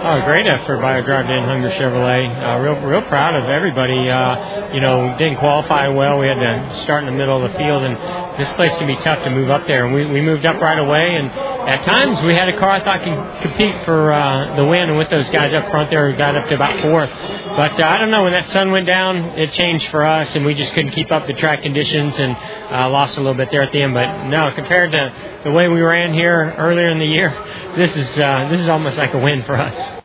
Oh, great effort by Drive to Hunger Chevrolet. Real proud of everybody. Didn't qualify well. We had to start in the middle of the field, and this place can be tough to move up there. And we moved up right away, and at times we had a car I thought could compete for the win. And with those guys up front there, we got up to about fourth. But I don't know, when that sun went down, it changed for us, and we just couldn't keep up the track conditions and lost a little bit there at the end. But no, compared to the way we ran here earlier in the year, this is almost like a win for us.